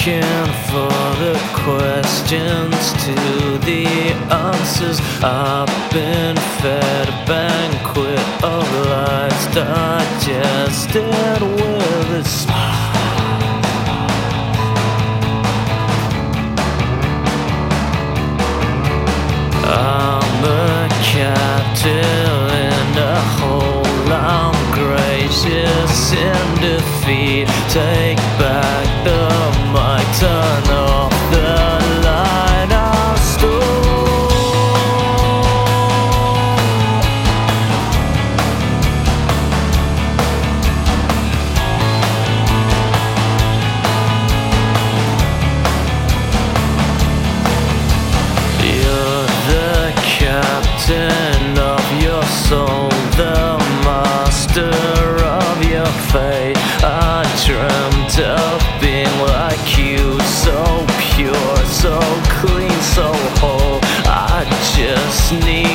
looking for the questions to the answers. I've been fed a banquet of lies, digested with a smile. I'm a captive in a hole. I'm gracious in defeat. Take back the mic, turn off the light. I'll captain of your soul, the master of your fate. I dreamt of being like you, so pure, so clean, so whole. I just need